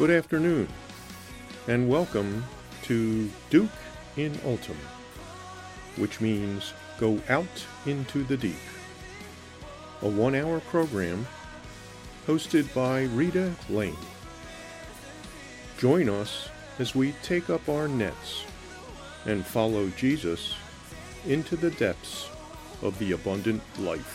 Good afternoon, and welcome to Duke in Ultim, which means go out into the deep. A 1-hour program hosted by Rita Lane. Join us as we take up our nets and follow Jesus into the depths of the abundant life.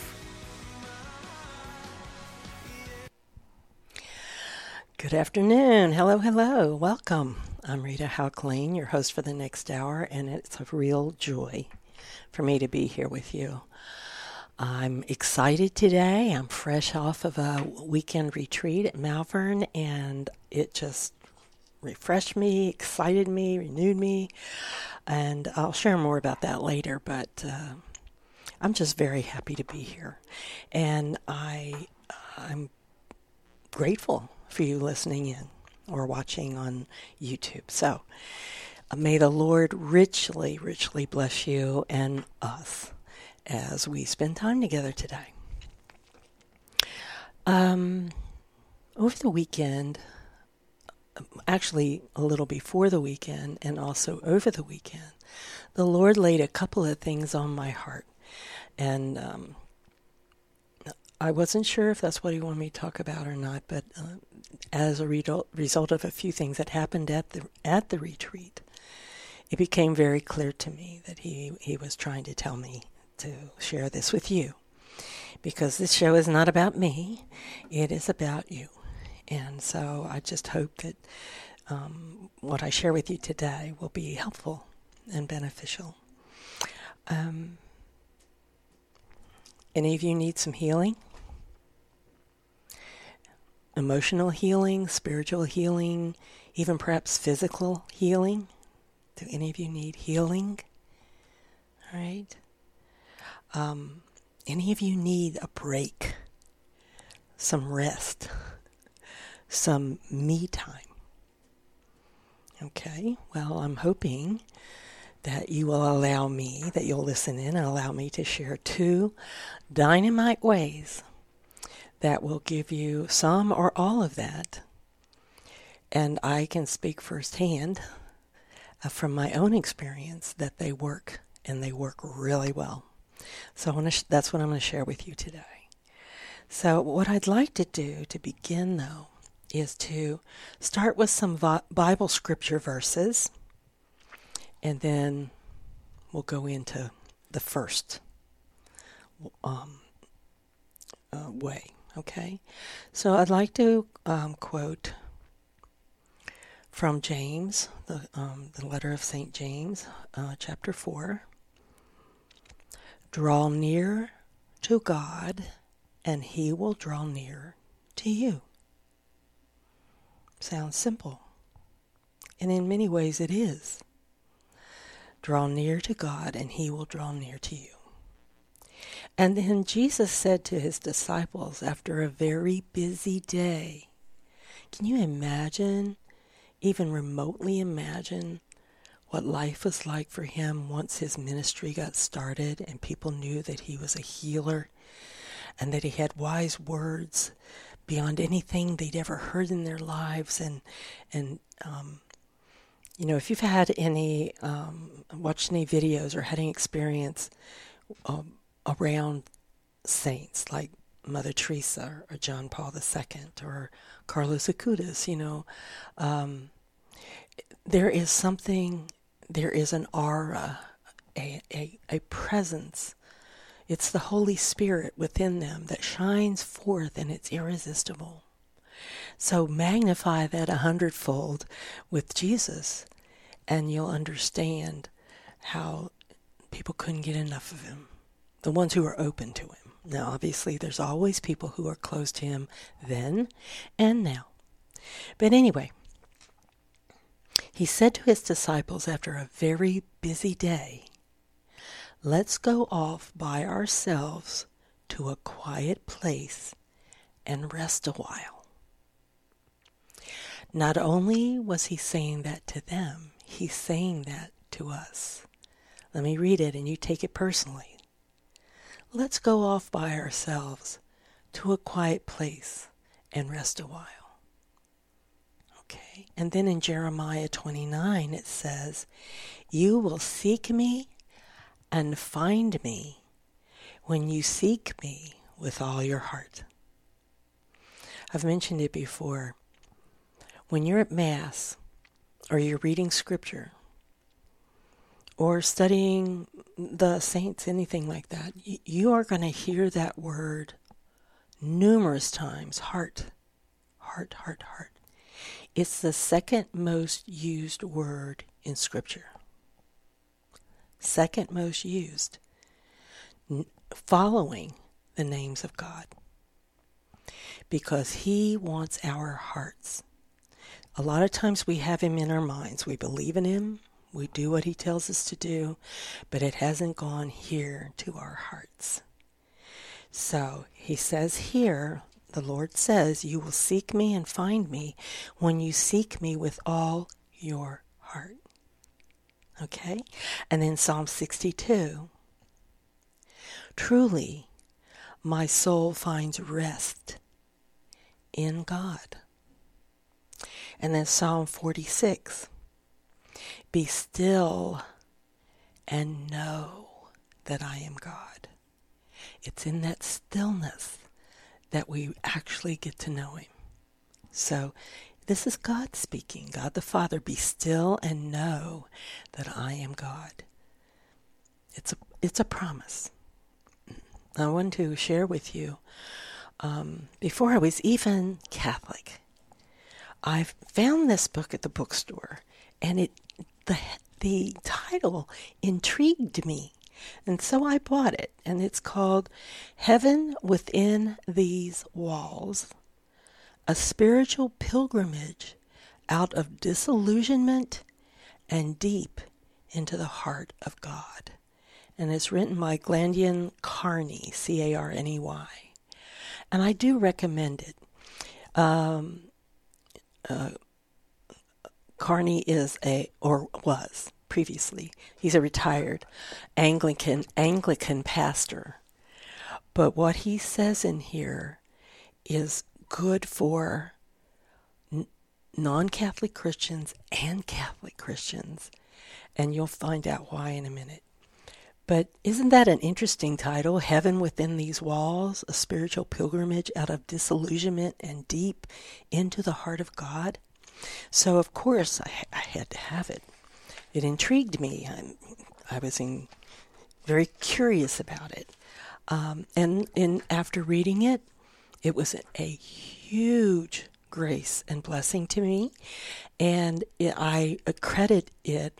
Good afternoon. Hello. Welcome. I'm Rita Lane, your host for the next hour, and it's a real joy for me to be here with you. I'm excited today. I'm fresh off of a weekend retreat at Malvern, and it just refreshed me, excited me, renewed me, and I'll share more about that later, but I'm just very happy to be here, and I'm grateful for you listening in or watching on YouTube. So may the Lord richly bless you and us as we spend time together today. Over the weekend, actually a little before the weekend and also over the weekend, the Lord laid a couple of things on my heart. And I wasn't sure if that's what he wanted me to talk about or not, but as a result of a few things that happened at the retreat, it became very clear to me that he was trying to tell me to share this with you. Because this show is not about me, it is about you. And so I just hope that what I share with you today will be helpful and beneficial. Any of you need some healing? Emotional healing, spiritual healing, even perhaps physical healing? Do any of you need healing? All right. Any of you need a break, some rest, some me time? Okay, well, I'm hoping that you will allow me, that you'll listen in and allow me to share 2 dynamite ways that will give you some or all of that. And I can speak firsthand from my own experience that they work, and they work really well. So that's what I'm going to share with you today. So what I'd like to do to begin, though, is to start with some Bible scripture verses, and then we'll go into the first way. Okay, so I'd like to quote from James, the letter of St. James, chapter 4. Draw near to God, and he will draw near to you. Sounds simple, and in many ways it is. Draw near to God, and he will draw near to you. And then Jesus said to his disciples after a very busy day, can you imagine, even remotely imagine, what life was like for him once his ministry got started and people knew that he was a healer and that he had wise words beyond anything they'd ever heard in their lives? And if you've had any, watched any videos or had any experience around saints like Mother Teresa or John Paul II or Carlos Acutis, there is an aura, a presence. It's the Holy Spirit within them that shines forth, and it's irresistible. So magnify that 100-fold with Jesus, and you'll understand how people couldn't get enough of him. The ones who are open to him. Now, obviously, there's always people who are close to him then and now. But anyway, he said to his disciples after a very busy day, let's go off by ourselves to a quiet place and rest a while. Not only was he saying that to them, he's saying that to us. Let me read it and you take it personally. Let's go off by ourselves to a quiet place and rest a while. Okay. And then in Jeremiah 29 it says, "You will seek me and find me when you seek me with all your heart." I've mentioned it before. When you're at Mass, or you're reading Scripture, or studying the saints, anything like that, you are going to hear that word numerous times, heart, heart, heart, heart. It's the second most used word in Scripture. Second most used, following the names of God. Because He wants our hearts. A lot of times we have Him in our minds. We believe in Him. We do what He tells us to do. But it hasn't gone here to our hearts. So He says here, the Lord says, "You will seek me and find me when you seek me with all your heart." Okay? And then Psalm 62. "Truly, my soul finds rest in God." And then Psalm 46. "Be still and know that I am God." It's in that stillness that we actually get to know Him. So this is God speaking, God the Father. Be still and know that I am God. It's a promise. I want to share with you, before I was even Catholic, I found this book at the bookstore, and the title intrigued me. And so I bought it, and it's called Heaven Within These Walls, A Spiritual Pilgrimage Out of Disillusionment and Deep into the Heart of God. And it's written by Glendon Carney, Carney. And I do recommend it. Carney was previously, he's a retired Anglican pastor. But what he says in here is good for non-Catholic Christians and Catholic Christians. And you'll find out why in a minute. But isn't that an interesting title? Heaven Within These Walls, A Spiritual Pilgrimage Out of Disillusionment and Deep into the Heart of God. So, of course, I had to have it. It intrigued me. I was very curious about it. And after reading it, it was a huge grace and blessing to me. And I accredit it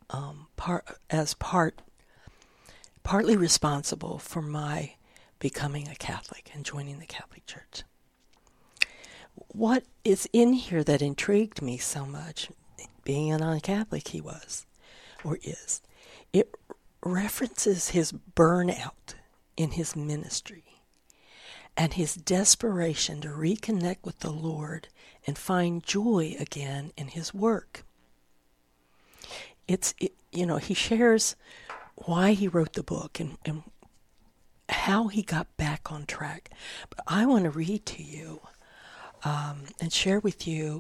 partly responsible for my becoming a Catholic and joining the Catholic Church. What is in here that intrigued me so much, being a non-Catholic he was, or is, it references his burnout in his ministry and his desperation to reconnect with the Lord and find joy again in his work. He shares why he wrote the book and how he got back on track. But I want to read to you and share with you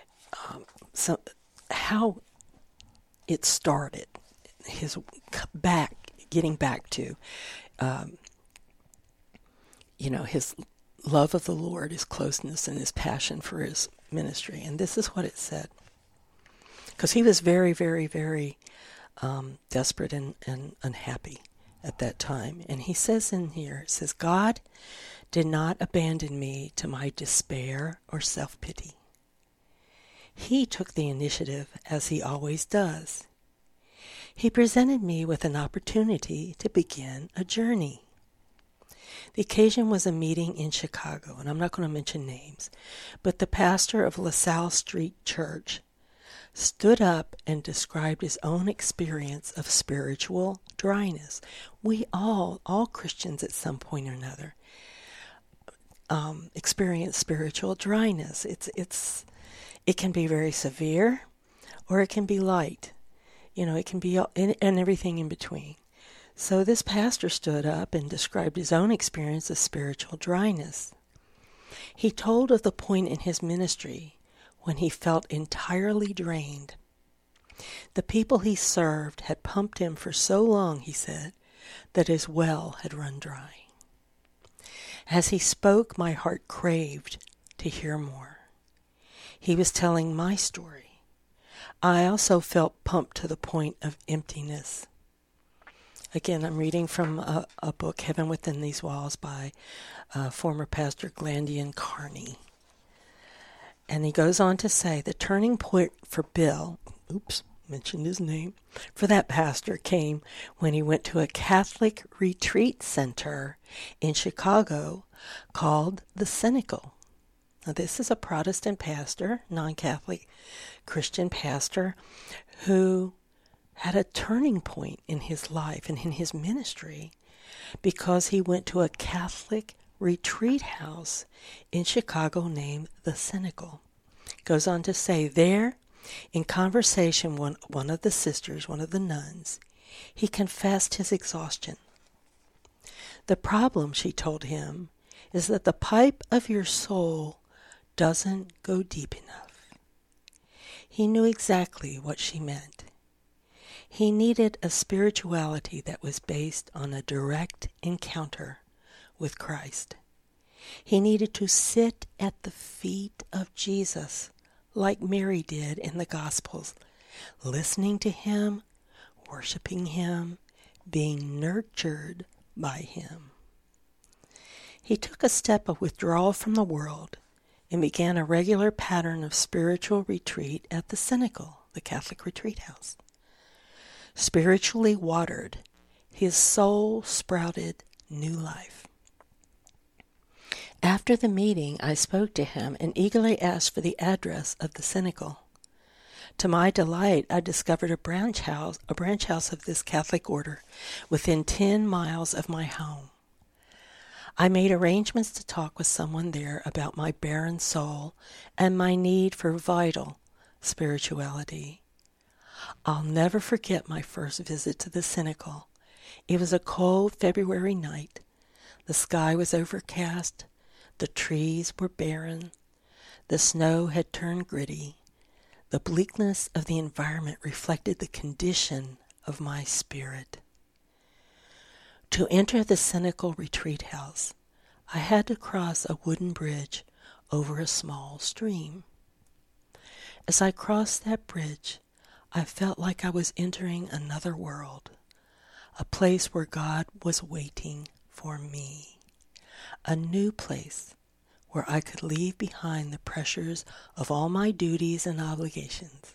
how it started, getting back to, his love of the Lord, his closeness, and his passion for his ministry. And this is what it said. Because he was very, very, very desperate and unhappy at that time. And he says in here, it says, "God did not abandon me to my despair or self-pity. He took the initiative, as he always does. He presented me with an opportunity to begin a journey. The occasion was a meeting in Chicago, and I'm not going to mention names, but the pastor of LaSalle Street Church stood up and described his own experience of spiritual dryness. We all Christians at some point or another, experience spiritual dryness. It can be very severe, or it can be light. It can be and everything in between. So this pastor stood up and described his own experience of spiritual dryness. He told of the point in his ministry when he felt entirely drained. The people he served had pumped him for so long, he said, that his well had run dry. As he spoke, my heart craved to hear more. He was telling my story. I also felt pumped to the point of emptiness. Again, I'm reading from a book, Heaven Within These Walls, by former pastor Glandian Carney. And he goes on to say, the turning point for Bill, mentioned his name, for that pastor came when he went to a Catholic retreat center in Chicago called the Cenacle. Now, this is a Protestant pastor, non-Catholic Christian pastor, who had a turning point in his life and in his ministry because he went to a Catholic retreat house in Chicago named the Cenacle. Goes on to say, there, in conversation, one of the sisters, one of the nuns, he confessed his exhaustion. The problem, she told him, is that the pipe of your soul doesn't go deep enough. He knew exactly what she meant. He needed a spirituality that was based on a direct encounter with Christ. He needed to sit at the feet of Jesus, like Mary did in the Gospels, listening to him, worshiping him, being nurtured by him. He took a step of withdrawal from the world and began a regular pattern of spiritual retreat at the Cenacle, the Catholic retreat house. Spiritually watered, his soul sprouted new life. After the meeting, I spoke to him and eagerly asked for the address of the Cenacle. To my delight, I discovered a branch house of this Catholic order within 10 miles of my home. I made arrangements to talk with someone there about my barren soul and my need for vital spirituality. I'll never forget my first visit to the Cenacle. It was a cold February night. The sky was overcast. The trees were barren. The snow had turned gritty. The bleakness of the environment reflected the condition of my spirit. To enter the Cenacle retreat house, I had to cross a wooden bridge over a small stream. As I crossed that bridge, I felt like I was entering another world, a place where God was waiting for me, a new place where I could leave behind the pressures of all my duties and obligations.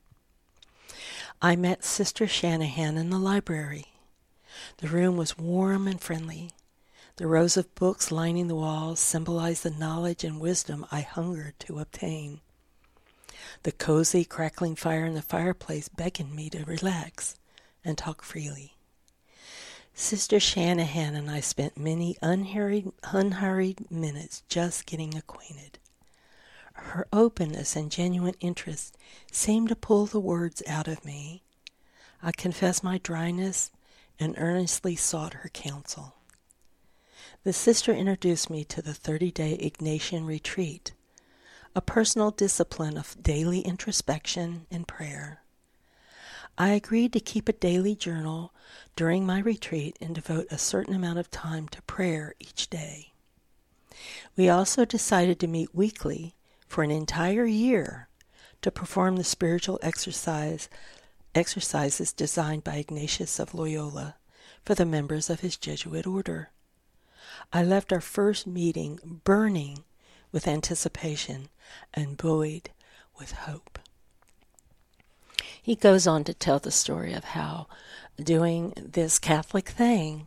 I met Sister Shanahan in the library. The room was warm and friendly. The rows of books lining the walls symbolized the knowledge and wisdom I hungered to obtain. The cozy, crackling fire in the fireplace beckoned me to relax and talk freely. Sister Shanahan and I spent many unhurried minutes just getting acquainted. Her openness and genuine interest seemed to pull the words out of me. I confessed my dryness and earnestly sought her counsel. The sister introduced me to the 30-day Ignatian retreat, a personal discipline of daily introspection and prayer. I agreed to keep a daily journal during my retreat and devote a certain amount of time to prayer each day. We also decided to meet weekly for an entire year to perform the spiritual exercises designed by Ignatius of Loyola for the members of his Jesuit order. I left our first meeting burning with anticipation and buoyed with hope. He goes on to tell the story of how doing this Catholic thing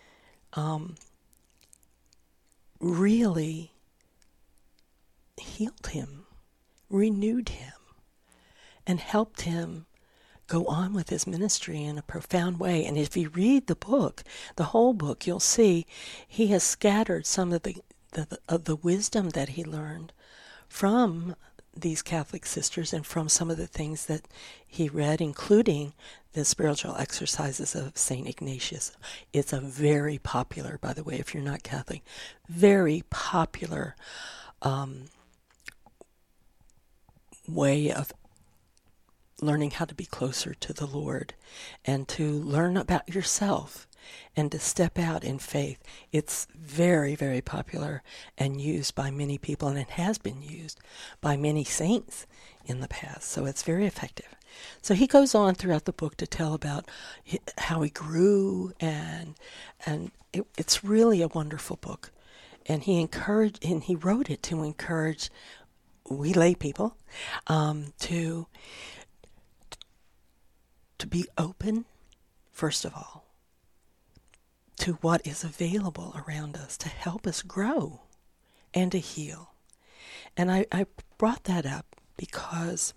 really healed him, renewed him, and helped him go on with his ministry in a profound way. And if you read the book, the whole book, you'll see he has scattered some of the wisdom that he learned from these Catholic sisters and from some of the things that he read, including the spiritual exercises of St. Ignatius. It's a very popular, by the way, if you're not Catholic, very popular way of learning how to be closer to the Lord and to learn about yourself and to step out in faith. It's very, very popular and used by many people, and it has been used by many saints in the past. So it's very effective. So he goes on throughout the book to tell about how he grew, and it's really a wonderful book. And he wrote it to encourage we lay people to be open, first of all, to what is available around us to help us grow and to heal. And I brought that up because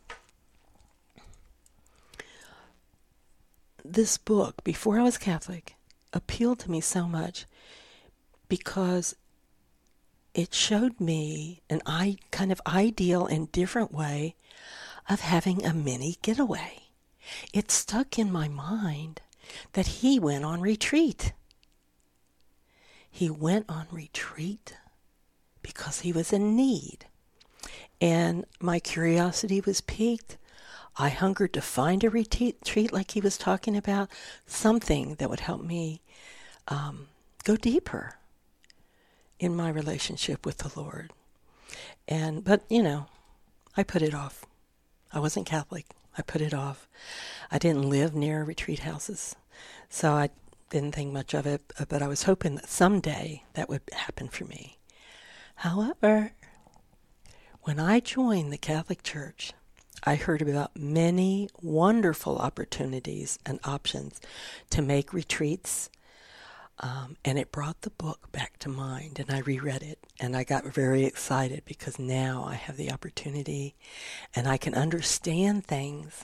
this book, before I was Catholic, appealed to me so much because it showed me an kind of ideal and different way of having a mini getaway. It stuck in my mind that he went on retreat. He went on retreat because he was in need. And my curiosity was piqued. I hungered to find a retreat like he was talking about, something that would help me go deeper in my relationship with the Lord. But I put it off. I wasn't Catholic. I put it off. I didn't live near retreat houses, so I didn't think much of it, but I was hoping that someday that would happen for me. However, when I joined the Catholic Church, I heard about many wonderful opportunities and options to make retreats, and it brought the book back to mind, and I reread it, and I got very excited because now I have the opportunity, and I can understand things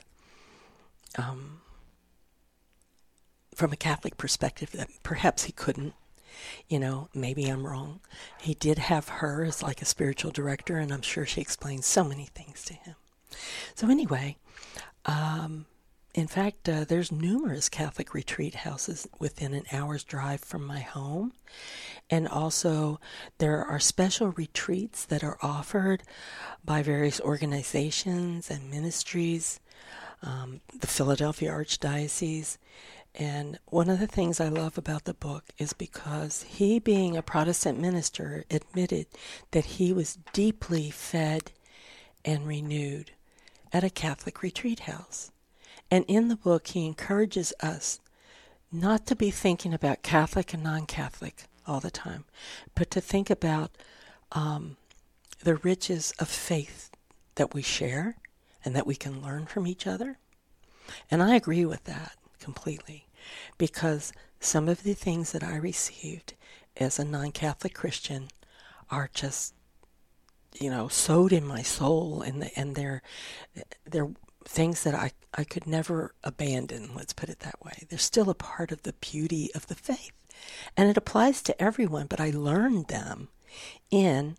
from a Catholic perspective that perhaps he couldn't. Maybe I'm wrong. He did have her as like a spiritual director, and I'm sure she explained so many things to him. So anyway, in fact, there's numerous Catholic retreat houses within an hour's drive from my home. And also there are special retreats that are offered by various organizations and ministries, the Philadelphia Archdiocese. And one of the things I love about the book is because he, being a Protestant minister, admitted that he was deeply fed and renewed at a Catholic retreat house. And in the book, he encourages us not to be thinking about Catholic and non-Catholic all the time, but to think about the riches of faith that we share and that we can learn from each other. And I agree with that completely, because some of the things that I received as a non-Catholic Christian are just, sowed in my soul, and they're things that I could never abandon, let's put it that way. They're still a part of the beauty of the faith. And it applies to everyone, but I learned them in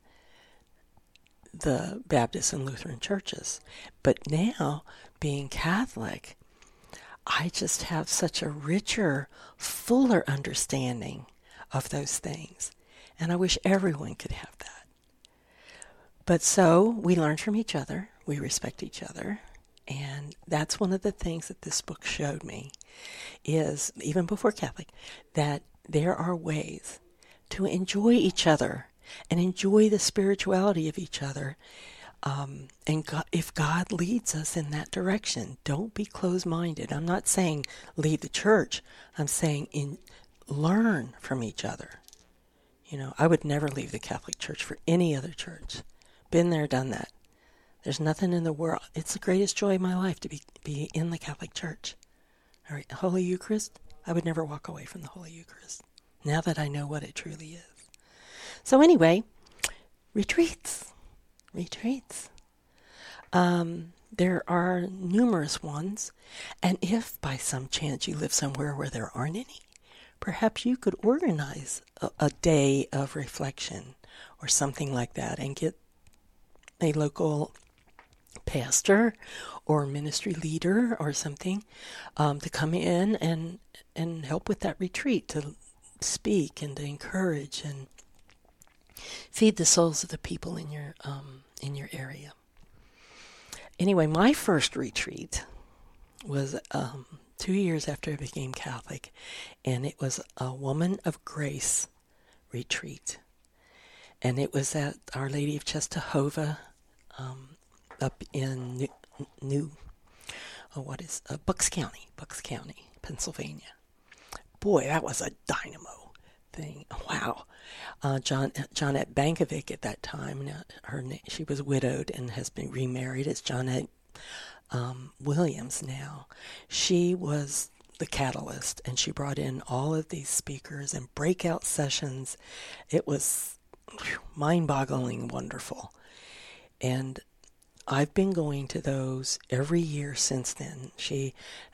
the Baptist and Lutheran churches. But now, being Catholic, I just have such a richer, fuller understanding of those things. And I wish everyone could have that. But so, we learn from each other, we respect each other, and that's one of the things that this book showed me, is, even before Catholic, that there are ways to enjoy each other and enjoy the spirituality of each other. And God, if God leads us in that direction, don't be closed-minded. I'm not saying leave the church. I'm saying learn from each other. I would never leave the Catholic Church for any other church. Been there, done that. There's nothing in the world. It's the greatest joy of my life to be in the Catholic Church. All right, Holy Eucharist, I would never walk away from the Holy Eucharist, now that I know what it truly is. So anyway, retreats. There are numerous ones, and if by some chance you live somewhere where there aren't any, perhaps you could organize a day of reflection or something like that and get a local pastor or ministry leader or something to come in and help with that retreat, to speak and to encourage and feed the souls of the people in your area. Anyway, my first retreat was 2 years after I became Catholic, and it was a Woman of Grace retreat. And it was at Our Lady of Czestochowa up in Bucks County, Pennsylvania. Boy, that was a dynamo thing. Wow. Johnette Bankovic at that time, she was widowed and has been remarried as Johnette Williams now. She was the catalyst, and she brought in all of these speakers and breakout sessions. It was mind-boggling wonderful. And I've been going to those every year since then. She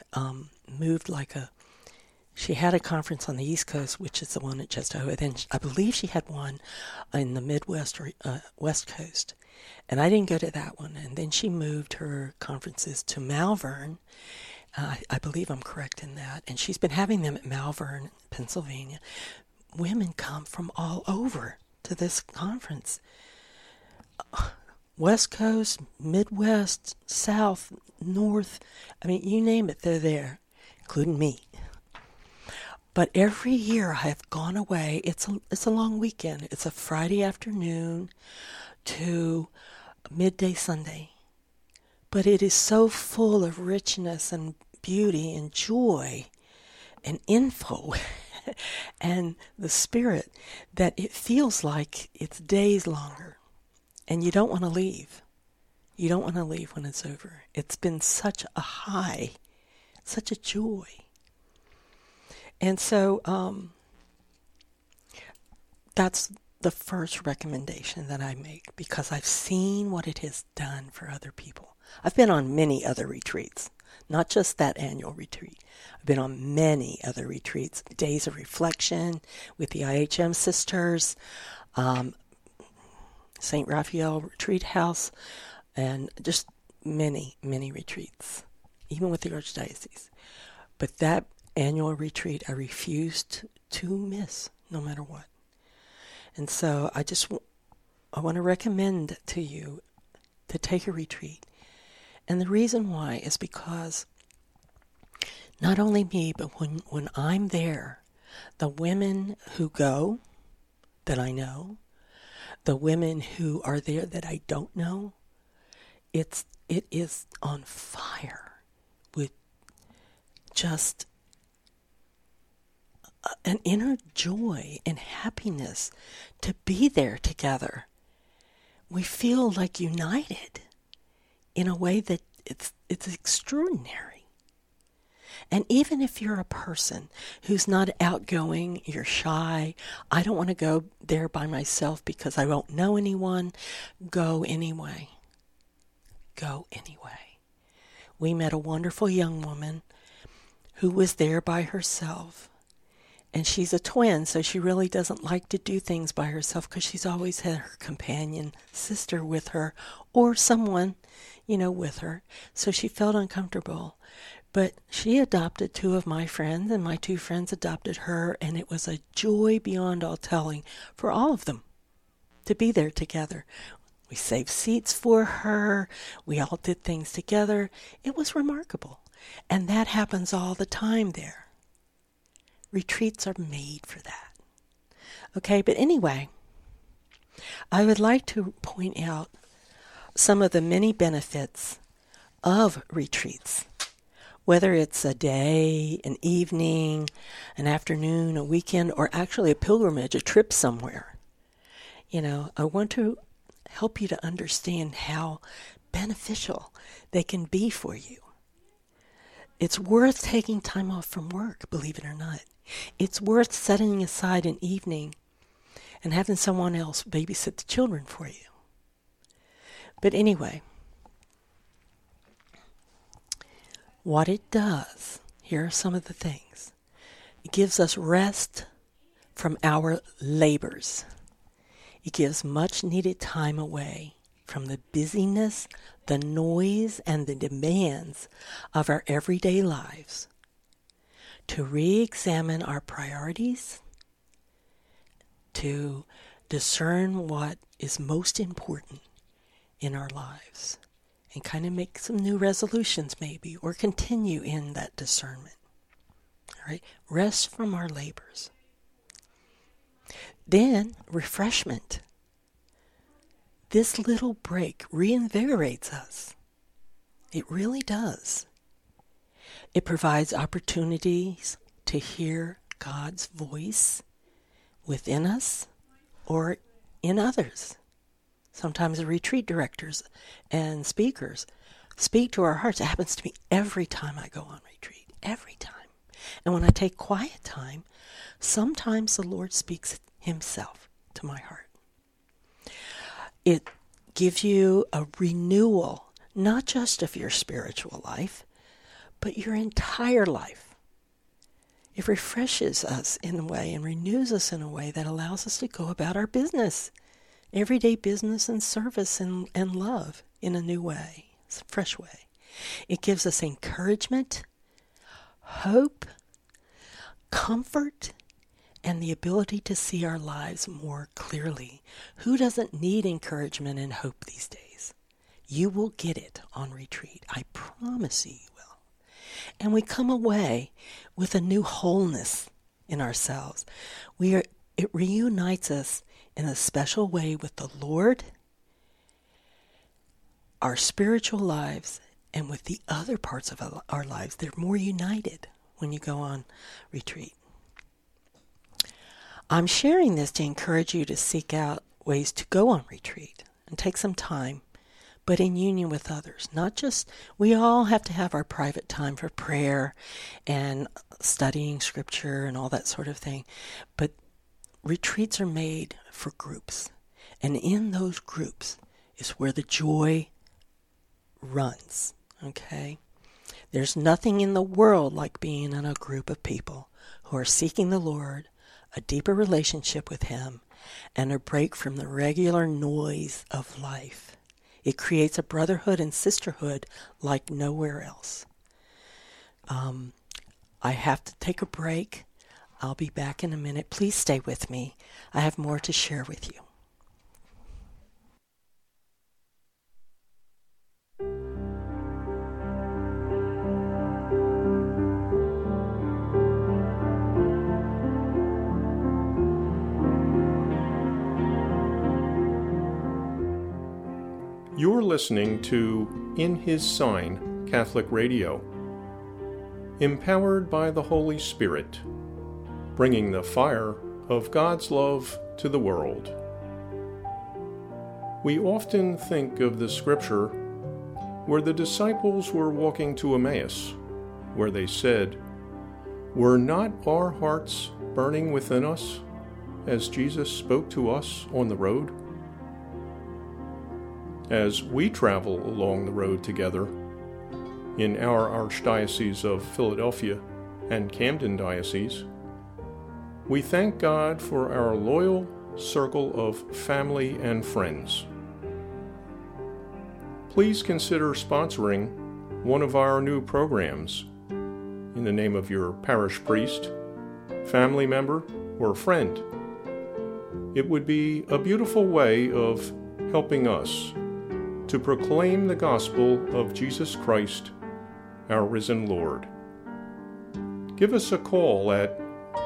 she had a conference on the East Coast, which is the one at Czestochowa. Then I believe she had one in the Midwest or West Coast. And I didn't go to that one. And then she moved her conferences to Malvern. I believe I'm correct in that. And she's been having them at Malvern, Pennsylvania. Women come from all over to this conference. West Coast, Midwest, South, North. I mean, you name it, they're there, including me. But every year I have gone away. It's a long weekend. It's a Friday afternoon to midday Sunday. But it is so full of richness and beauty and joy and info and the spirit that it feels like it's days longer. And you don't want to leave. You don't want to leave when it's over. It's been such a high, such a joy. And so that's the first recommendation that I make, because I've seen what it has done for other people. I've been on many other retreats, not just that annual retreat. I've been on many other retreats, days of reflection with the IHM sisters, St. Raphael Retreat House, and just many, many retreats, even with the Archdiocese. But that annual retreat I refused to miss, no matter what. And so I want to recommend to you to take a retreat. And the reason why is because not only me, but when I'm there, the women who go that I know, the women who are there that I don't know, it is on fire with just an inner joy and happiness to be there together. We feel like united in a way that it's extraordinary. And even if you're a person who's not outgoing, you're shy, I don't want to go there by myself because I won't know anyone, go anyway. Go anyway. We met a wonderful young woman who was there by herself. And she's a twin, so she really doesn't like to do things by herself because she's always had her companion sister with her or someone, with her. So she felt uncomfortable. But she adopted 2 of my friends, and my 2 friends adopted her, and it was a joy beyond all telling for all of them to be there together. We saved seats for her. We all did things together. It was remarkable. And that happens all the time there. Retreats are made for that. Okay, but anyway, I would like to point out some of the many benefits of retreats, whether it's a day, an evening, an afternoon, a weekend, or actually a pilgrimage, a trip somewhere. I want to help you to understand how beneficial they can be for you. It's worth taking time off from work, believe it or not. It's worth setting aside an evening and having someone else babysit the children for you. But anyway, what it does, here are some of the things. It gives us rest from our labors. It gives much needed time away from the busyness, the noise, and the demands of our everyday lives, to re-examine our priorities, to discern what is most important in our lives, and kind of make some new resolutions maybe, or continue in that discernment. All right, rest from our labors. Then refreshment. This little break reinvigorates us. It really does. It provides opportunities to hear God's voice within us or in others. Sometimes the retreat directors and speakers speak to our hearts. It happens to me every time I go on retreat, every time. And when I take quiet time, sometimes the Lord speaks himself to my heart. It gives you a renewal, not just of your spiritual life, but your entire life. It refreshes us in a way and renews us in a way that allows us to go about our business, everyday business and service and love in a new way, a fresh way. It gives us encouragement, hope, comfort, and the ability to see our lives more clearly. Who doesn't need encouragement and hope these days? You will get it on retreat. I promise you will. And we come away with a new wholeness in ourselves. It reunites us in a special way with the Lord, our spiritual lives, and with the other parts of our lives. They're more united when you go on retreat. I'm sharing this to encourage you to seek out ways to go on retreat and take some time, but in union with others. Not just, we all have to have our private time for prayer and studying scripture and all that sort of thing, but retreats are made for groups. And in those groups is where the joy runs, okay? There's nothing in the world like being in a group of people who are seeking the Lord, a deeper relationship with Him, and a break from the regular noise of life. It creates a brotherhood and sisterhood like nowhere else. I have to take a break. I'll be back in a minute. Please stay with me. I have more to share with you. You're listening to In His Sign Catholic Radio, empowered by the Holy Spirit, bringing the fire of God's love to the world. We often think of the scripture where the disciples were walking to Emmaus, where they said, "Were not our hearts burning within us as Jesus spoke to us on the road?" As we travel along the road together in our Archdiocese of Philadelphia and Camden Diocese, we thank God for our loyal circle of family and friends. Please consider sponsoring one of our new programs in the name of your parish priest, family member, or friend. It would be a beautiful way of helping us to proclaim the gospel of Jesus Christ, our risen Lord. Give us a call at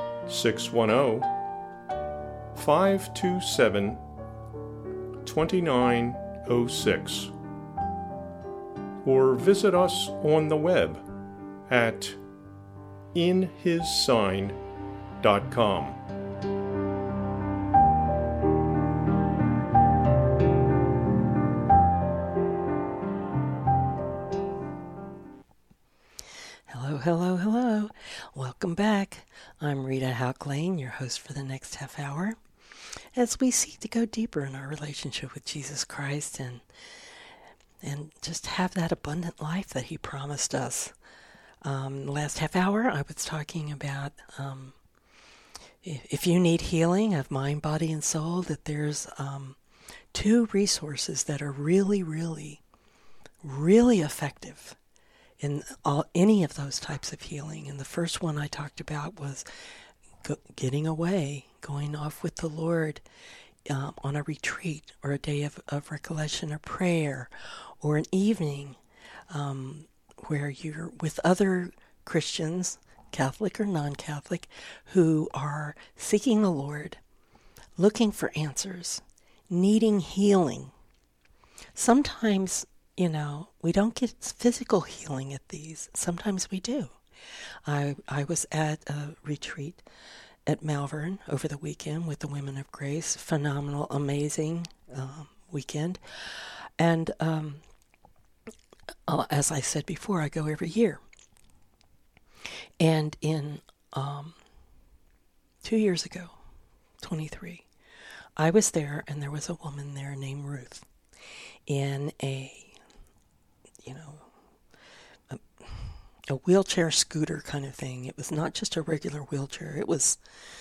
610-527-2906 or visit us on the web at inhissign.com. Hello. Welcome back. I'm Rita Houck-Lane, your host for the next half hour, as we seek to go deeper in our relationship with Jesus Christ and just have that abundant life that He promised us. Last half hour, I was talking about if you need healing of mind, body, and soul, that there's two resources that are really, really, really effective in any of those types of healing. And the first one I talked about was getting away, going off with the Lord on a retreat or a day of recollection or prayer, or an evening where you're with other Christians, Catholic or non-Catholic, who are seeking the Lord, looking for answers, needing healing. Sometimes, we don't get physical healing at these. Sometimes we do. I was at a retreat at Malvern over the weekend with the Women of Grace. Phenomenal, amazing weekend. And as I said before, I go every year. And in 2 years ago, 23, I was there, and there was a woman there named Ruth in a wheelchair scooter kind of thing. It was not just a regular wheelchair. It was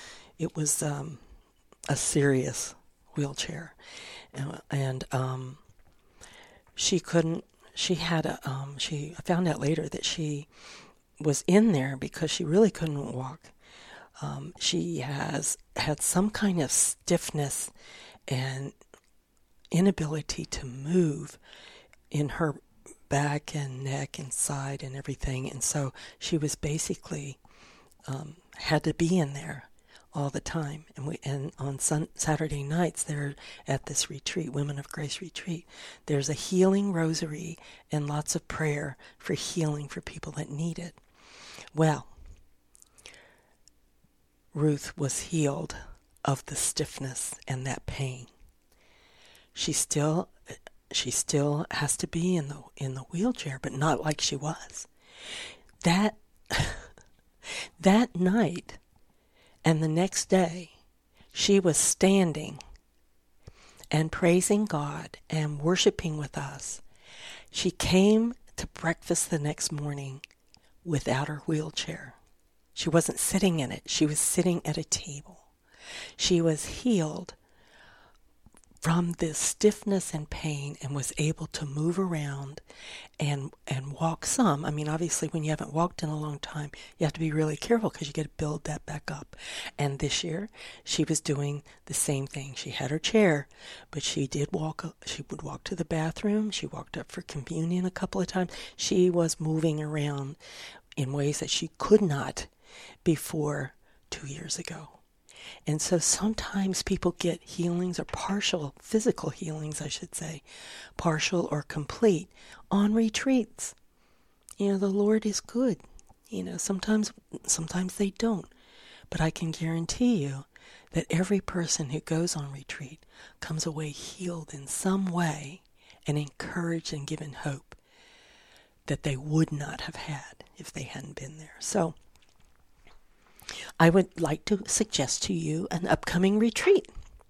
a serious wheelchair, and she couldn't. She had a. I found out later that she was in there because she really couldn't walk. She has had some kind of stiffness and inability to move in her back and neck and side and everything, and so she was basically had to be in there all the time. And on Saturday nights there at this retreat, Women of Grace retreat, there's a healing rosary and lots of prayer for healing for people that need it. Well, Ruth was healed of the stiffness and that pain. She still has to be in the wheelchair, but not like she was. That night and the next day, she was standing and praising God and worshiping with us. She came to breakfast the next morning without her wheelchair. She wasn't sitting in it. She was sitting at a table. She was healed from this stiffness and pain and was able to move around and walk some. I mean, obviously, when you haven't walked in a long time, you have to be really careful because you got to build that back up. And this year, she was doing the same thing. She had her chair, but she did walk. She would walk to the bathroom. She walked up for communion a couple of times. She was moving around in ways that she could not before 2 years ago. And so sometimes people get healings or partial physical healings, I should say, partial or complete on retreats. The Lord is good. Sometimes they don't. But I can guarantee you that every person who goes on retreat comes away healed in some way and encouraged and given hope that they would not have had if they hadn't been there. So I would like to suggest to you an upcoming retreat.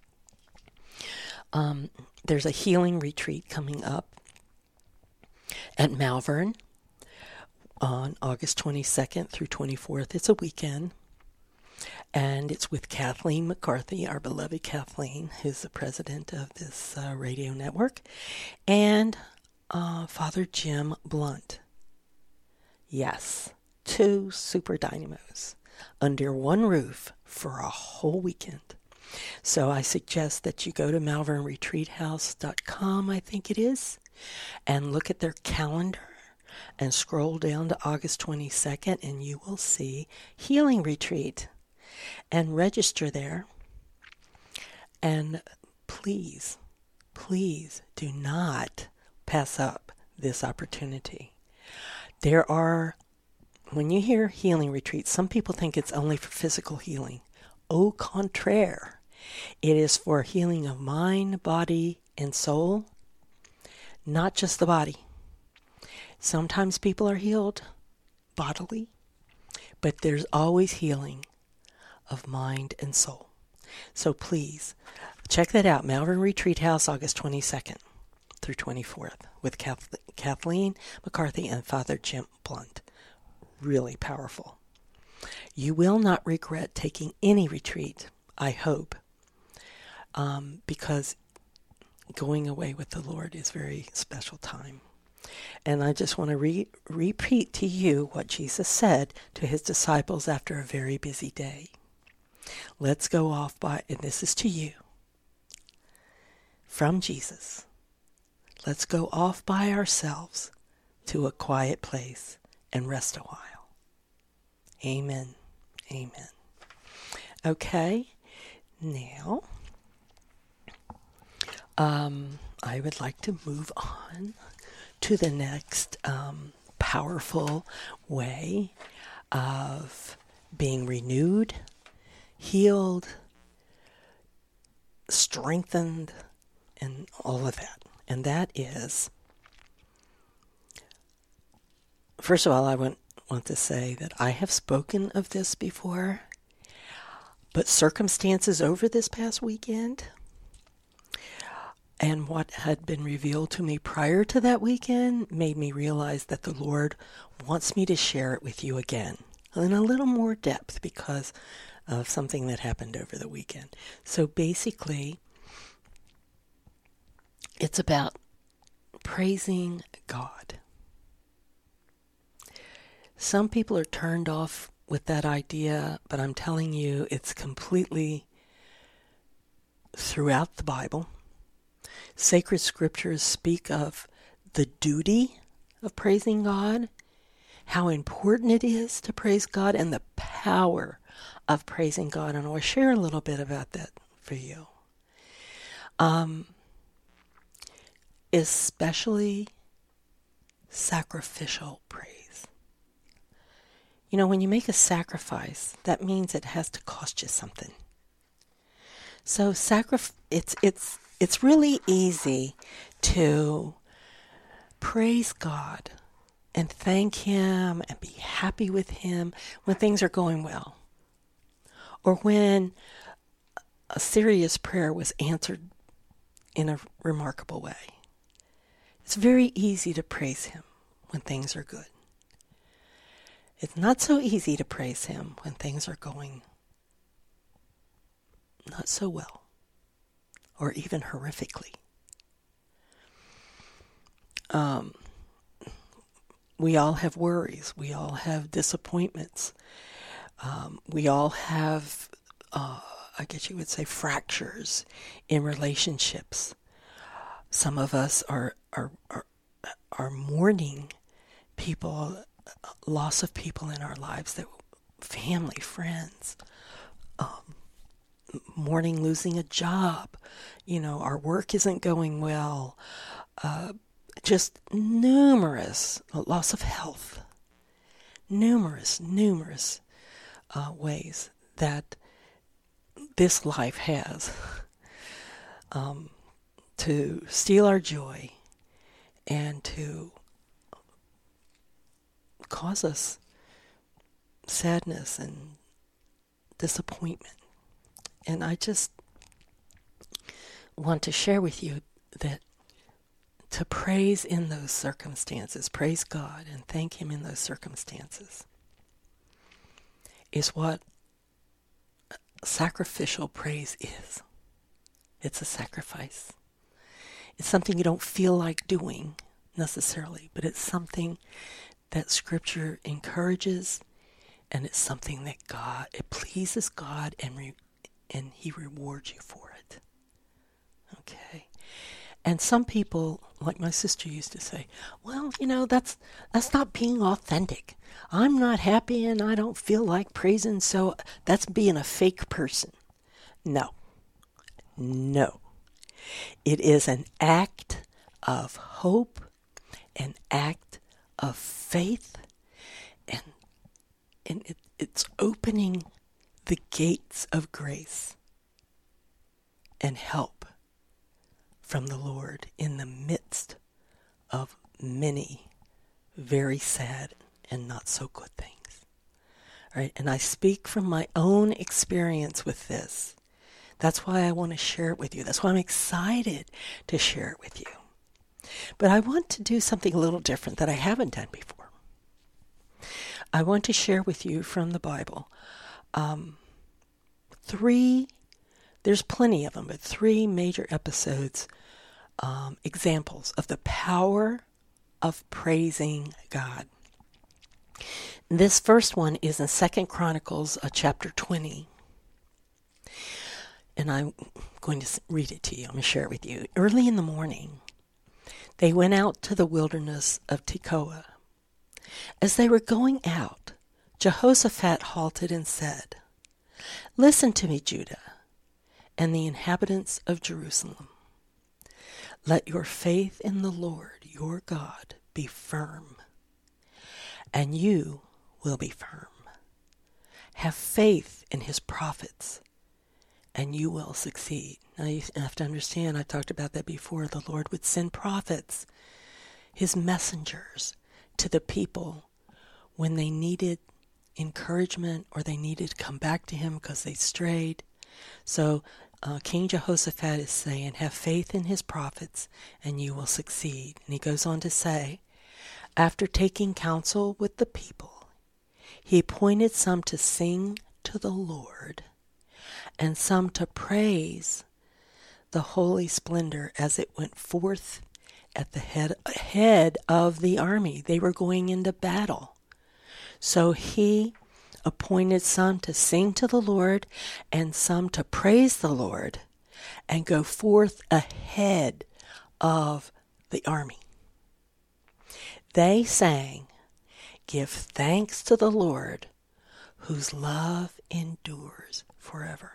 There's a healing retreat coming up at Malvern on August 22nd through 24th. It's a weekend, and it's with Kathleen McCarthy, our beloved Kathleen, who's the president of this radio network, and Father Jim Blunt. Yes, 2 super dynamos under one roof for a whole weekend. So I suggest that you go to malvernretreathouse.com, I think it is, and look at their calendar and scroll down to August 22nd, and you will see Healing Retreat. And register there. And please, please do not pass up this opportunity. When you hear healing retreats, some people think it's only for physical healing. Au contraire, it is for healing of mind, body, and soul, not just the body. Sometimes people are healed bodily, but there's always healing of mind and soul. So please, check that out, Malvern Retreat House, August 22nd through 24th, with Kathleen McCarthy and Father Jim Blunt. Really powerful. You will not regret taking any retreat, I hope, because going away with the Lord is a very special time. And I just want to repeat to you what Jesus said to his disciples after a very busy day. Let's go off and this is to you, from Jesus. Let's go off by ourselves to a quiet place and rest a while. Amen. Amen. Okay, now I would like to move on to the next powerful way of being renewed, healed, strengthened, and all of that. And that is, first of all, I want to say that I have spoken of this before, but circumstances over this past weekend and what had been revealed to me prior to that weekend made me realize that the Lord wants me to share it with you again in a little more depth because of something that happened over the weekend. So basically, it's about praising God. Some people are turned off with that idea, but I'm telling you, it's completely throughout the Bible. Sacred scriptures speak of the duty of praising God, how important it is to praise God, and the power of praising God. And I'll share a little bit about that for you. Especially sacrificial praise. You know, when you make a sacrifice, that means it has to cost you something. So it's really easy to praise God and thank Him and be happy with Him when things are going well, or when a serious prayer was answered in a remarkable way. It's very easy to praise Him when things are good. It's not so easy to praise Him when things are going not so well, or even horrifically. We all have worries. We all have disappointments. We all have, I guess you would say, fractures in relationships. Some of us are mourning people, loss of people in our lives, that family, friends, mourning losing a job. You know, our work isn't going well. Just numerous loss of health. Numerous ways that this life has to steal our joy and to cause us sadness and disappointment. And I just want to share with you that to praise in those circumstances, praise God and thank Him in those circumstances, is what sacrificial praise is. It's a sacrifice. It's something you don't feel like doing necessarily, but it's something that Scripture encourages, and it's something that it pleases God, and He rewards you for it. Okay? And some people, like my sister used to say, well, you know, that's not being authentic. I'm not happy and I don't feel like praising, so that's being a fake person. No. It is an act of hope, an act of faith, and it's opening the gates of grace and help from the Lord in the midst of many very sad and not so good things. All right, and I speak from my own experience with this. That's why I want to share it with you. That's why I'm excited to share it with you. But I want to do something a little different that I haven't done before. I want to share with you from the Bible there's plenty of them, but 3 major episodes, examples of the power of praising God. This first one is in 2 Chronicles chapter 20. And I'm going to read it to you. I'm going to share it with you. Early in the morning, they went out to the wilderness of Tekoa. As they were going out, Jehoshaphat halted and said, "Listen to me, Judah, and the inhabitants of Jerusalem. Let your faith in the Lord your God be firm, and you will be firm. Have faith in his prophets, and you will succeed." Now you have to understand, I talked about that before. The Lord would send prophets, his messengers, to the people when they needed encouragement or they needed to come back to him because they strayed. So King Jehoshaphat is saying, have faith in his prophets and you will succeed. And he goes on to say, after taking counsel with the people, he appointed some to sing to the Lord and some to praise the holy splendor as it went forth at the head of the army. They were going into battle. So he appointed some to sing to the Lord and some to praise the Lord and go forth ahead of the army. They sang, "Give thanks to the Lord, whose love endures forever."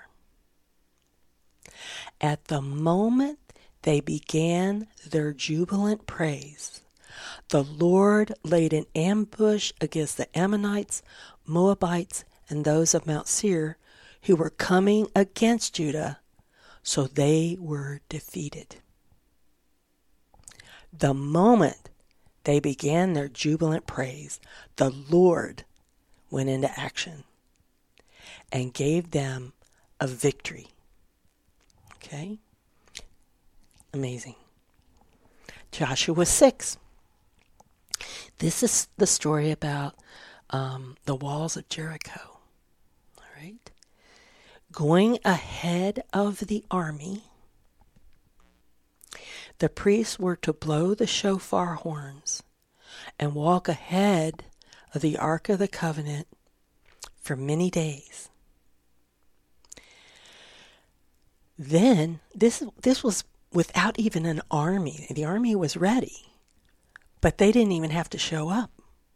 At the moment they began their jubilant praise, the Lord laid an ambush against the Ammonites, Moabites, and those of Mount Seir who were coming against Judah, so they were defeated. The moment they began their jubilant praise, the Lord went into action and gave them a victory. Okay? Amazing. Joshua 6. This is the story about the walls of Jericho. All right? Going ahead of the army, the priests were to blow the shofar horns and walk ahead of the Ark of the Covenant for many days. Then, this was without even an army. The army was ready, but they didn't even have to show up.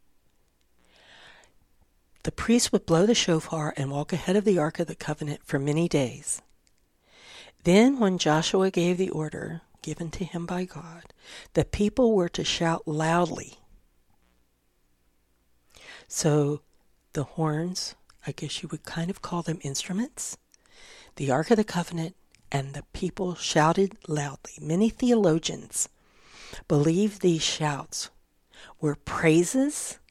The priests would blow the shofar and walk ahead of the Ark of the Covenant for many days. Then, when Joshua gave the order given to him by God, the people were to shout loudly. So, the horns, I guess you would kind of call them instruments, the Ark of the Covenant, and the people shouted loudly. Many theologians believe these shouts were praises,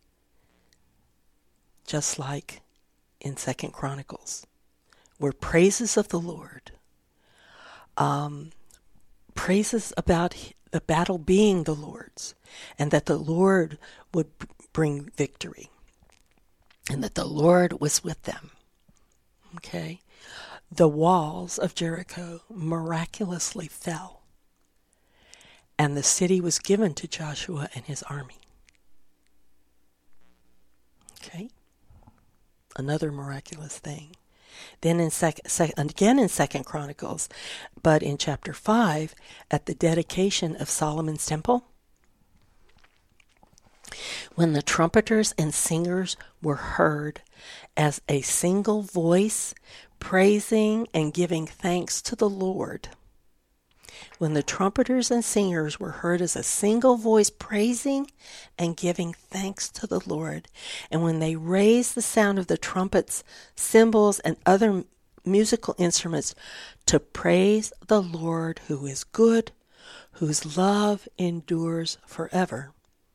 just like in 2 Chronicles, were praises of the Lord, praises about the battle being the Lord's, and that the Lord would bring victory, and that the Lord was with them. Okay? The walls of Jericho miraculously fell, and the city was given to Joshua and his army. Okay? Another miraculous thing. Then again in 2 Chronicles, but in chapter 5, at the dedication of Solomon's temple, when the trumpeters and singers were heard as a single voice praising and giving thanks to the Lord. When the trumpeters and singers were heard as a single voice praising and giving thanks to the Lord, and when they raised the sound of the trumpets, cymbals, and other musical instruments to praise the Lord who is good, whose love endures forever,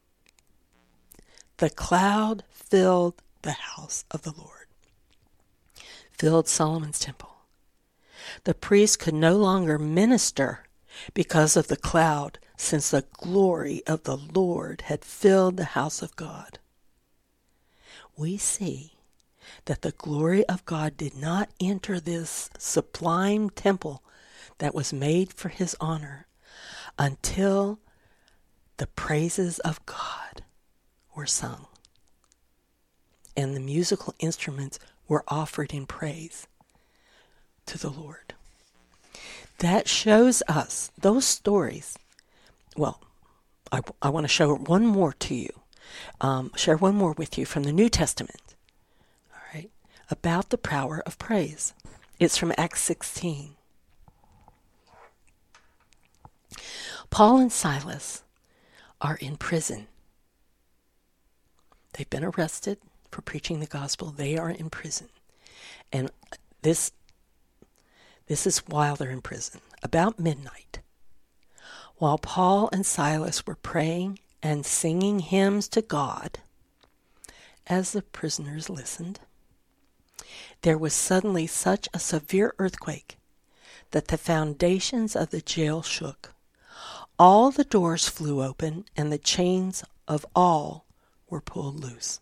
the cloud filled the house of the Lord, filled Solomon's temple. The priests could no longer minister because of the cloud, since the glory of the Lord had filled the house of God. We see that the glory of God did not enter this sublime temple that was made for his honor until the praises of God were sung and the musical instruments were offered in praise to the Lord. That shows us those stories. Well, I want to show one more to you, share one more with you from the New Testament, all right, about the power of praise. It's from Acts 16. Paul and Silas are in prison. They've been arrested for preaching the gospel. They are in prison. And this is while they're in prison. About midnight, while Paul and Silas were praying and singing hymns to God, as the prisoners listened, there was suddenly such a severe earthquake that the foundations of the jail shook. All the doors flew open, and the chains of all were pulled loose.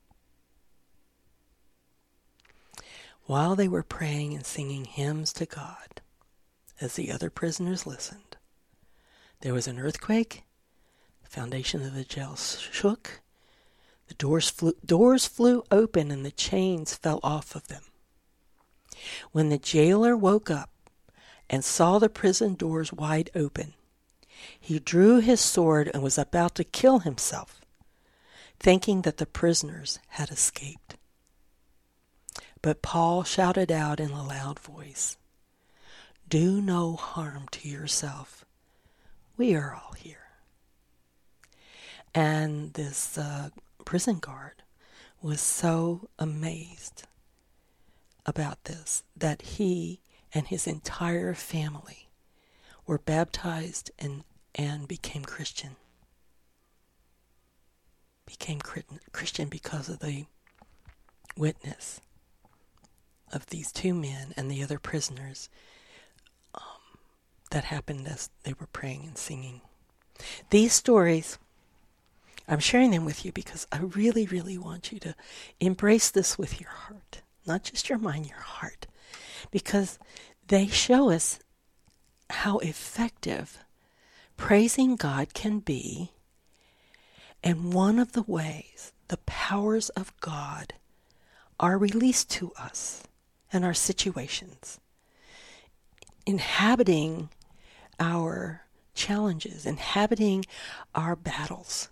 While they were praying and singing hymns to God, as the other prisoners listened, there was an earthquake, the foundation of the jail shook, the doors flew open, and the chains fell off of them. When the jailer woke up and saw the prison doors wide open, he drew his sword and was about to kill himself, thinking that the prisoners had escaped. But Paul shouted out in a loud voice, "Do no harm to yourself. We are all here." And this prison guard was so amazed about this that he and his entire family were baptized and became Christian. Became Christian because of the witness of these two men and the other prisoners that happened as they were praying and singing. These stories, I'm sharing them with you because I really, really want you to embrace this with your heart. Not just your mind, your heart. Because they show us how effective praising God can be, and one of the ways the powers of God are released to us and our situations, inhabiting our challenges, inhabiting our battles.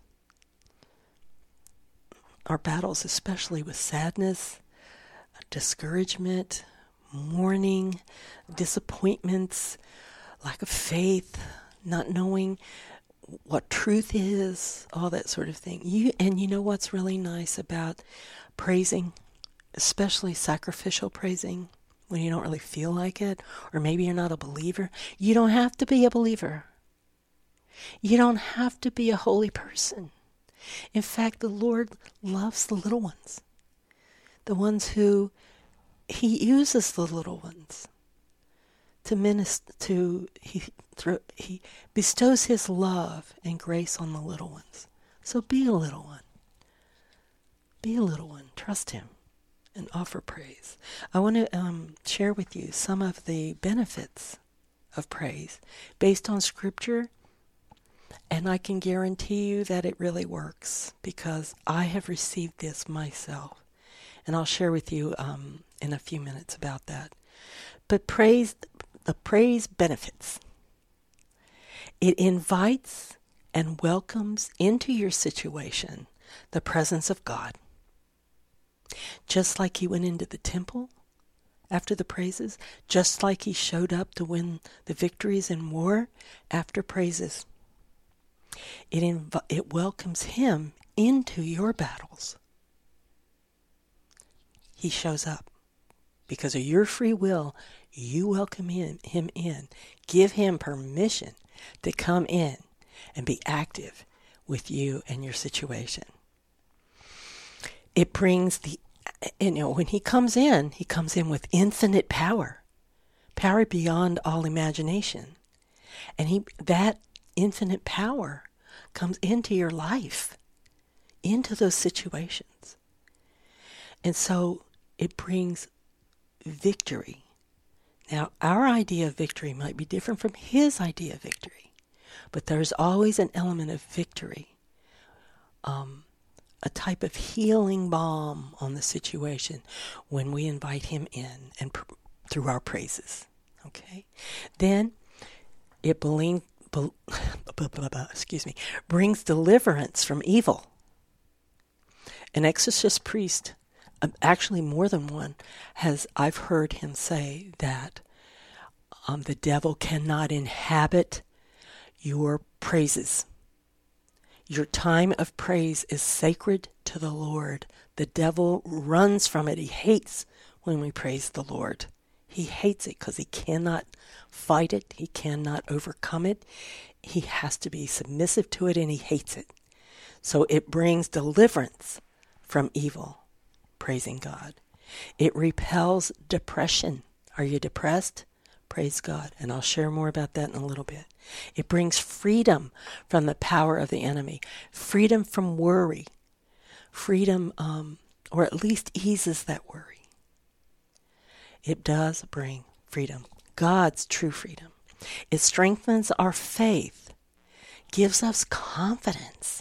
Our battles, especially with sadness, discouragement, mourning, disappointments, lack of faith, not knowing what truth is, all that sort of thing. You know what's really nice about praising, especially sacrificial praising, when you don't really feel like it, or maybe you're not a believer. You don't have to be a believer. You don't have to be a holy person. In fact, the Lord loves the little ones. The ones who He uses the little ones to minister to. He bestows His love and grace on the little ones. So be a little one. Be a little one. Trust Him and offer praise. I want to share with you some of the benefits of praise based on Scripture. And I can guarantee you that it really works because I have received this myself. And I'll share with you in a few minutes about that. But the praise benefits. It invites and welcomes into your situation the presence of God. Just like He went into the temple after the praises, just like He showed up to win the victories in war after praises. It welcomes Him into your battles. He shows up. Because of your free will, you welcome Him in. Give Him permission to come in and be active with you and your situation. It brings when He comes in with infinite power. Power beyond all imagination. And that infinite power comes into your life, into those situations. And so it brings victory. Now, our idea of victory might be different from His idea of victory, but there's always an element of victory, a type of healing balm on the situation when we invite Him in and through our praises. Okay? Then it brings deliverance from evil. An exorcist priest, actually more than one, I've heard him say that the devil cannot inhabit your praises. Your time of praise is sacred to the Lord. The devil runs from it. He hates when we praise the Lord. He hates it because he cannot fight it. He cannot overcome it. He has to be submissive to it, and he hates it. So it brings deliverance from evil, praising God. It repels depression. Are you depressed? Praise God. And I'll share more about that in a little bit. It brings freedom from the power of the enemy, freedom from worry, freedom, or at least eases that worry. It does bring freedom, God's true freedom. It strengthens our faith, gives us confidence.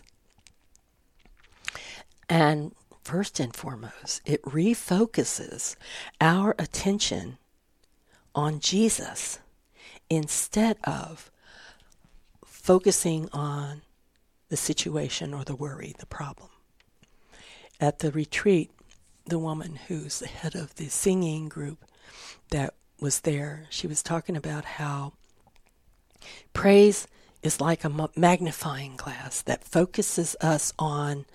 And first and foremost, it refocuses our attention on Jesus instead of focusing on the situation or the worry, the problem. At the retreat, the woman who's the head of the singing group that was there, she was talking about how praise is like a magnifying glass that focuses us on,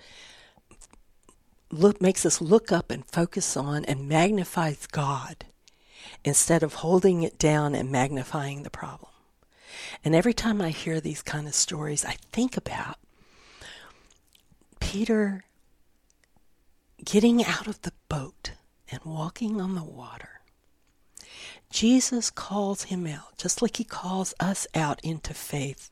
makes us look up and focus on and magnifies God instead of holding it down and magnifying the problem. And every time I hear these kind of stories, I think about Peter getting out of the boat and walking on the water. Jesus calls him out, just like he calls us out into faith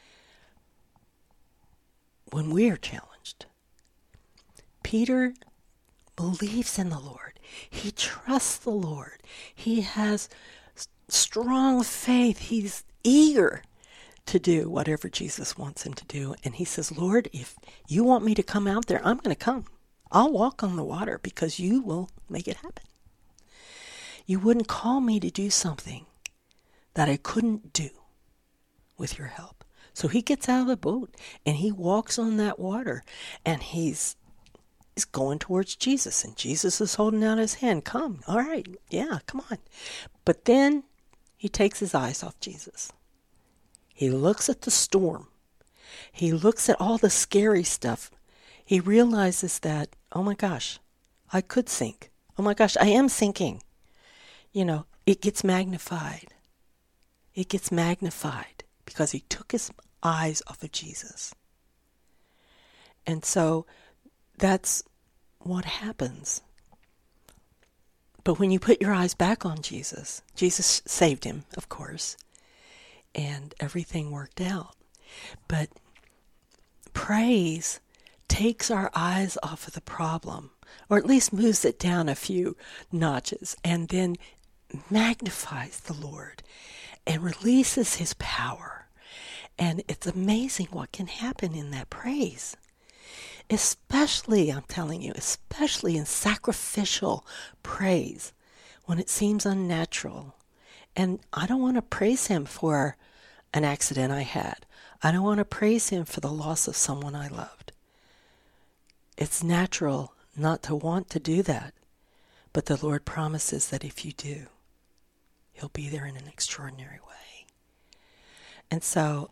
when we are challenged. Peter believes in the Lord. He trusts the Lord. He has strong faith. He's eager to do whatever Jesus wants him to do. And he says, Lord, if you want me to come out there, I'm going to come. I'll walk on the water because you will make it happen. You wouldn't call me to do something that I couldn't do with your help. So he gets out of the boat and he walks on that water, and he's going towards Jesus, and Jesus is holding out his hand. Come, all right, yeah, come on. But then he takes his eyes off Jesus. He looks at the storm. He looks at all the scary stuff. He realizes that, oh my gosh, I could sink. Oh my gosh, I am sinking. You know, it gets magnified. It gets magnified because he took his eyes off of Jesus. And so that's what happens. But when you put your eyes back on Jesus, Jesus saved him, of course, and everything worked out. But praise takes our eyes off of the problem, or at least moves it down a few notches, and then magnifies the Lord and releases his power. And it's amazing what can happen in that praise. Especially, I'm telling you, especially in sacrificial praise, when it seems unnatural. And I don't want to praise him for an accident I had. I don't want to praise him for the loss of someone I loved. It's natural not to want to do that. But the Lord promises that if you do, he'll be there in an extraordinary way. And so,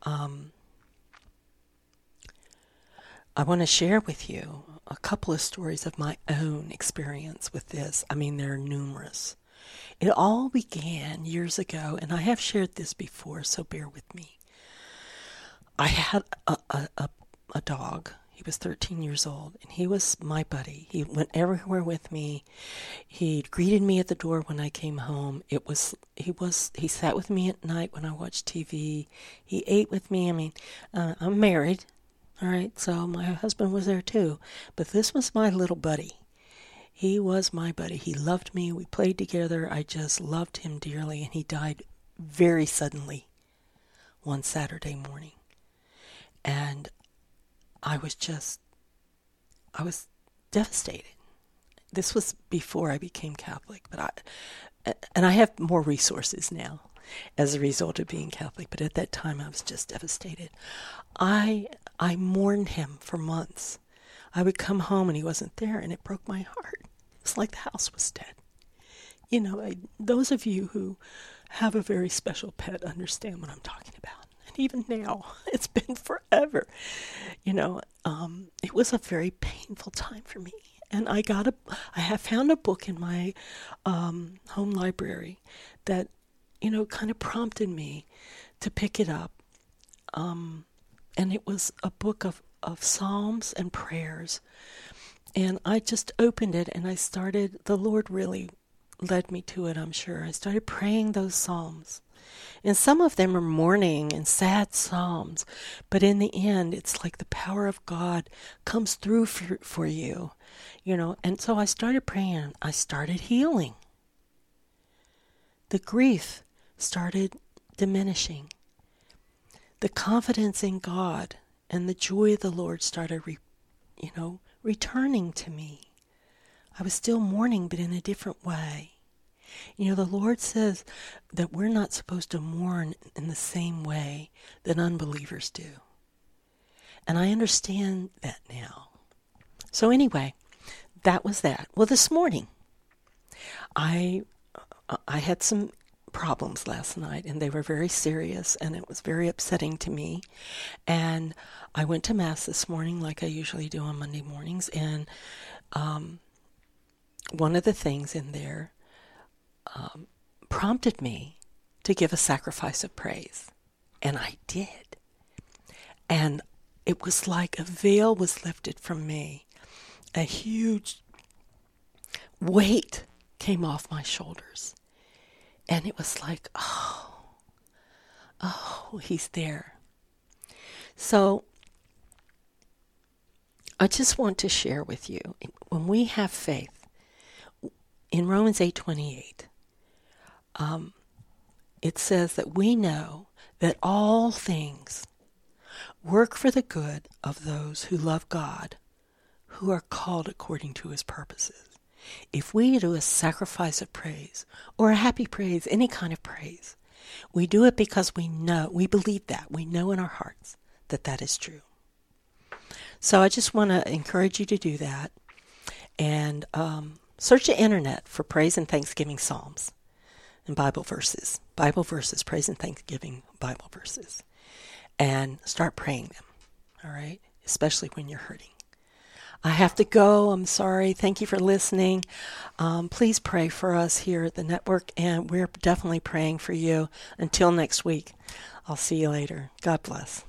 I want to share with you a couple of stories of my own experience with this. I mean, there are numerous. It all began years ago, and I have shared this before, so bear with me. I had a dog. He was 13 years old, and he was my buddy. He went everywhere with me. He greeted me at the door when I came home. He sat with me at night when I watched TV. He ate with me. I mean, I'm married. All right, so my husband was there too. But this was my little buddy. He was my buddy. He loved me. We played together. I just loved him dearly. And he died very suddenly one Saturday morning. And I was devastated. This was before I became Catholic. And I have more resources now. as a result of being Catholic, but at that time I was just devastated. I mourned him for months. I would come home and he wasn't there, and it broke my heart. It was like the house was dead. You know, those of you who have a very special pet understand what I'm talking about. And even now, it's been forever. You know, it was a very painful time for me. And I have found a book in my home library that, you know, kind of prompted me to pick it up. And it was a book of psalms and prayers. And I just opened it and the Lord really led me to it, I'm sure. I started praying those psalms. And some of them are mourning and sad psalms, but in the end, it's like the power of God comes through for you, you know. And so I started praying. I started healing. The grief started diminishing. The confidence in God and the joy of the Lord started, returning to me. I was still mourning, but in a different way. You know, the Lord says that we're not supposed to mourn in the same way that unbelievers do. And I understand that now. So anyway, that was that. Well, this morning, I had some problems last night, and they were very serious, and it was very upsetting to me. And I went to Mass this morning like I usually do on Monday mornings, and one of the things in there prompted me to give a sacrifice of praise. And I did. And it was like a veil was lifted from me. A huge weight came off my shoulders. And it was like, oh, he's there. So I just want to share with you, when we have faith, in Romans 8:28, it says that we know that all things work for the good of those who love God, who are called according to his purposes. If we do a sacrifice of praise, or a happy praise, any kind of praise, we do it because we believe that. We know in our hearts that that is true. So I just want to encourage you to do that. And search the internet for praise and thanksgiving psalms and Bible verses, praise and thanksgiving Bible verses, and start praying them, all right? Especially when you're hurting. I have to go. I'm sorry. Thank you for listening. Please pray for us here at the network, and we're definitely praying for you. Until next week, I'll see you later. God bless.